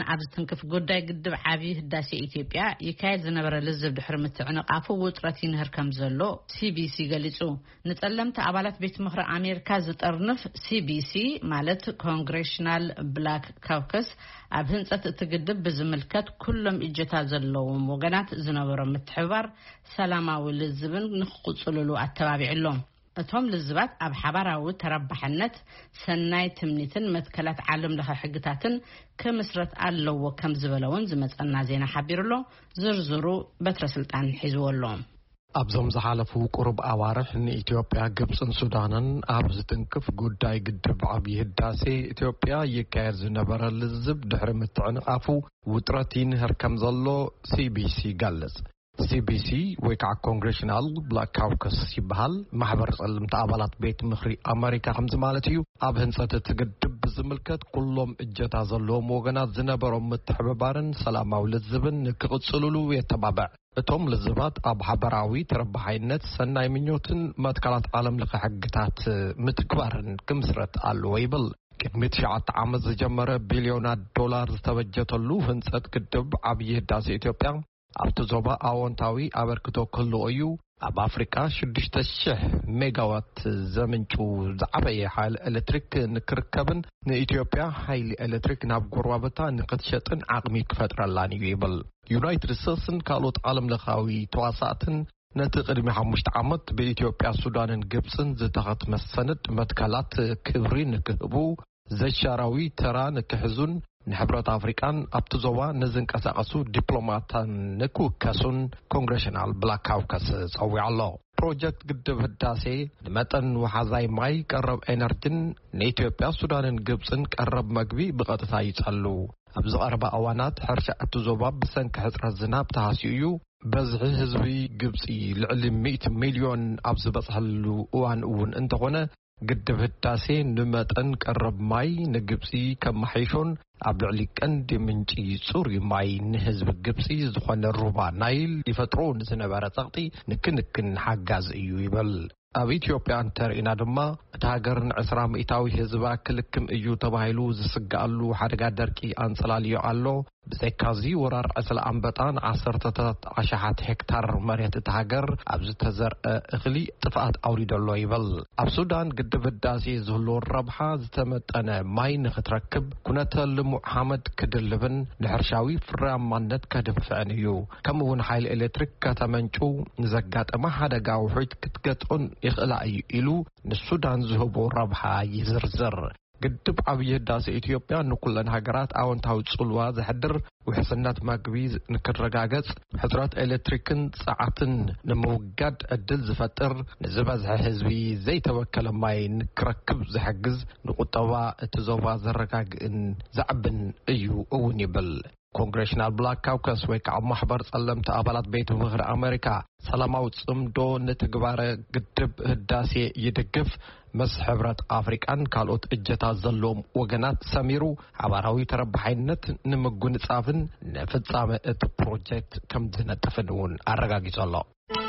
አብዝተንከፍ ጉዳይ ግድብ ዓቢ ህዳሴ ኢትዮጵያ ይካየድ ዝነበረ ልዝብ ድሕሪ ምትዕንቃፉ ውጥረት ይንህር ከም ዘሎ ሲቢሲ ገሊጹ ንጸለምቲ አባላት ቤት ምክሪ አሜሪካ ዝጠርንፍ ሲቢሲ ማለት ኮንግሬሽናል ብላክ ካውከስ ኣብ ህንጸት እቲ ግድብ ብዝምልከት ኩሎም እጀታ ዘለዎም ወገናት ዝነበረ ምትሕባር ሰላማዊ ልዝብን ንኽቕጽልሉ አተባቢዕሎም እቶም ልዝባት ኣብ ሓባራዊ ተረባሕነት ሰናይ ትምኒትን መትከላት ዓለም ለኸ ሕግታትን ከምስረት ኣለዎ ከም ዝበለውን ዝመጸና ዜና ሓቢሩሎ ዝርዝሩ በትረ ስልጣን ሒዝወሎም ኣብዞም ዝሓለፉ ቁሩብ ኣዋርሕ ንኢትዮጵያ ግብፅን ሱዳንን ኣብ ዝጥንቅፍ ጉዳይ ግድብ ዓብዪ ህዳሴ ኢትዮጵያ ይካየድ ዝነበረ ልዝብ ድሕሪ ምትዕንቃፉ ውጥረት ይንህር ከም ዘሎ ሲቢሲ ገለጸ ሲቢሲ ወይ ከዓ ኮንግሬሽናል ብላክ ካውከስ ይበሃል ማሕበር ጸለምቲ ኣባላት ቤት ምክሪ ኣሜሪካ ከምዚ ማለት እዩ ኣብ ህንጸት እቲ ግድብ ብዝምልከት ኩሎም እጀታ ዘለዎም ወገናት ዝነበሮም ምትሕብባርን ሰላማዊ ልዝብን ንክቕጽልሉ የተባብዕ እቶም ልዝባት ኣብ ሓበራዊ ተረባሓይነት ሰናይ ምኞትን መትከላት ዓለም ለኸ ሕግታት ምትግባርን ክምስረት ኣለዎ ይብል ቅድሚ 9 ዓመት ዝጀመረ ቢልዮናት ዶላር ዝተበጀተሉ ህንጸት ግድብ ዓብዪ ህዳሴ ኢትዮጵያ ኣብቲ ዞባ ኣዎንታዊ ኣበርክቶ ክህልዎ እዩ ኣብ ኣፍሪካ 6,000 ሜጋዋት ዘምንጩ ዝዓበየ ሓይሊ ኤሌክትሪክ ንክርከብን ንኢትዮጵያ ሓይሊ ኤሌክትሪክ ናብ ጎረባብታ ንክትሸጥን ዓቕሚ ክፈጥረላን እዩ ይብል ዩናይትድ ስቴትስን ካልኦት ዓለም ለኻዊ ተዋሳእትን ነቲ ቅድሚ 5 ዓመት ብኢትዮጵያ ሱዳንን ግብፅን ዝተኸትመ ሰነድ መትከላት ክብሪ ንክህቡ ዘሻራዊ ተራ ንክሕዙን ንሕብረት ኣፍሪካን ኣብቲ ዞባ ንዝንቀሳቐሱ ዲፕሎማታን ንክውከሱን ኮንግሬሽናል ብላክ ካውከስ ፀዊዑ ኣሎ ፕሮጀክት ግድብ ህዳሴ ንመጠን ወሓዛይ ማይ ቀረብ ኤነርጂን ንኢትዮጵያ ሱዳንን ግብፅን ቀረብ መግቢ ብቐጥታ ይጸሉ ኣብ ዝቐረባ እዋናት ሕርሻ እቲ ዞባ ብሰንኪ ሕፅረት ዝናብ ተሃስዩ እዩ በዝሒ ህዝቢ ግብፂ ልዕሊ 100 ሚልዮን ኣብ ዝበፅሐሉ እዋን እውን እንተኾነ ግድብ ህዳሴ ንመጠን ቀረብ ማይ ንግብፂ ከመሓይሾን ኣብ ልዕሊ ቀንዲ ምንጪ ጽሩይ ማይ ንህዝቢ ግብፂ ዝኾነ ሩባ ናይል ይፈጥሮ ንዝነበረ ጸቕጢ ንክንክን ሓጋዝ እዩ ይብል ኣብ ኢትዮጵያ እንተርኢና ድማ እቲ ሃገር ን20 ሚእታዊ ህዝባ ክልክም እዩ ተባሂሉ ዝስጋኣሉ ሓደጋ ደርቂ አንጸላልዮ ኣሎ ብዘይካዚ ወራር ዕስለ ኣንበጣን 10,000 ሄክታር መሬት እቲ ሃገር ኣብ ዝተዘርአ እኽሊ ጥፍኣት ኣውሪደሎ ይብል ኣብ ሱዳን ግድብ ህዳሴ ዝህልዎ ረብሓ ዝተመጠነ ማይ ንኽትረክብ ኩነተ ልሙዕ ሓመድ ክድልብን ንሕርሻዊ ፍርያማነት ከድፍዕን እዩ ከምኡውን ሓይሊ ኤሌክትሪክ ከተመንጩ ንዘጋጠመ ሓደጋ ውሑድ ክትገጥዑን ይኽእላ እዩ ኢሉ ንሱዳን ዝህቦ ረብሓ ይዝርዝር ግድብ ዓብዪ ህዳሴ ኢትዮጵያ ንኩለን ሃገራት ኣዎንታዊ ጽልዋ ዘሕድር ውሕስነት መግቢ ንክረጋገጽ ሕፅረት ኤሌክትሪክን ጸዓትን ንምውጋድ ዕድል ዝፈጥር ንዝበዝሐ ህዝቢ ዘይተወከለ ማይ ንክረክብ ዝሕግዝ ንቁጠባ እቲ ዞባ ዘረጋግእን ዘዕብን እዩ እውን ይብል ኮንግሬሽናል ብላክ ካውከስ ወይ ከዓ ማሕበር ጸለምቲ ኣባላት ቤት ምክሪ ኣሜሪካ ሰላማዊ ጽምዶ ንትግባረ ግድብ ህዳሴ ይድግፍ ምስ ሕብረት ኣፍሪካን ካልኦት እጀታት ዘለዎም ወገናት ሰሚሩ ሓባራዊ ተረባሓይነት ንምጉንጻፍን ንፍጻመ እቲ ፕሮጀክት ከም ዝነጥፍን እውን ኣረጋጊጹ ኣሎ